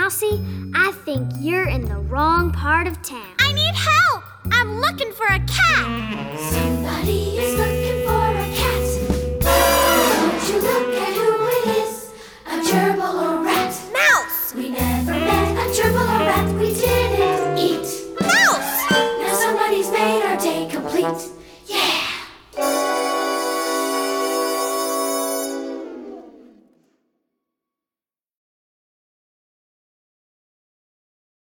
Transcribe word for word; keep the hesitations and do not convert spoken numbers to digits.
Mousy, I think you're in the wrong part of town. I need help! I'm looking for a cat!